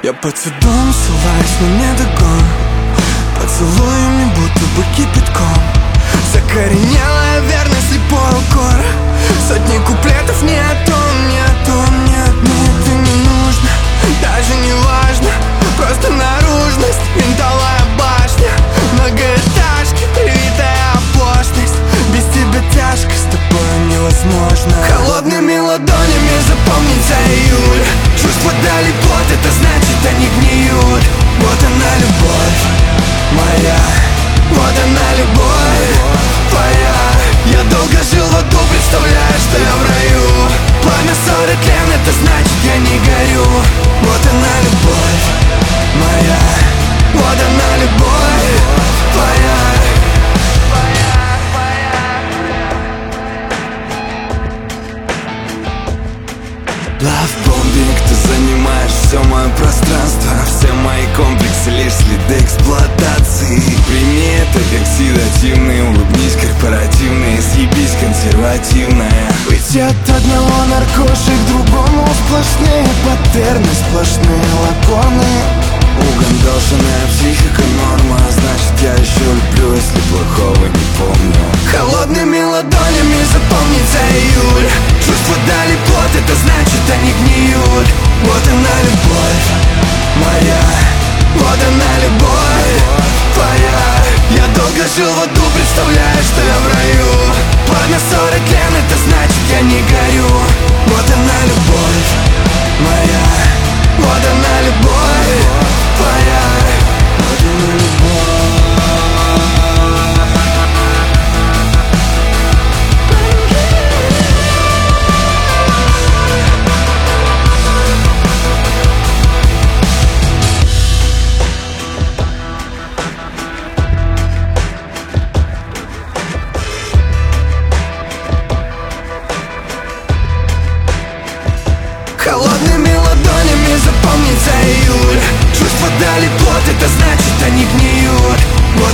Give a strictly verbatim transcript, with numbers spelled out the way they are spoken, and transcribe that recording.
Я по цветам ссылаюсь, но не догон. Поцелуями будто бы кипятком. Закоренелая верность, слепой укор. Сотни куплетов не о том, не о том, нет, мне это не нужно. Даже не важно, просто наружность. Винтовая башня, многоэтажка, привитая оплошность. Без тебя тяжко, с тобой невозможно. Холодными ладонями запомнить за июль. Чувства дали плод, это значит они гниют. Вот она любовь моя, вот она любовь твоя. Я долго жил в аду, представляю, что я в раю. Пламя ссоры тлен, это значит я не горю. Вот она любовь моя, вот она любовь твоя. Лавбомбинг, ты занимаешь все мое пространство. Все мои комплексы лишь следы эксплуатации. Прими это как седативный, улыбнись корпоративный, съебись консервативная. Быть от одного наркоши к другому. Сплошные паттерны, сплошные лаконы. Угандошенная психика норма. Значит я еще люблю, если плохого не помню. Холодными ладонями запомнить за июль. Чувства дали плод, это значит они гниют. Вот она любовь моя, вот она любовь твоя. Я долго жил в аду, представляю, что я в раю. Пламя ссоры тлен, это значит я не горю. Вот она любовь моя, вот она любовь твоя. Вот она любовь. Холодными ладонями запомнить за июль. Чувства дали плод, это значит они гниют. Вот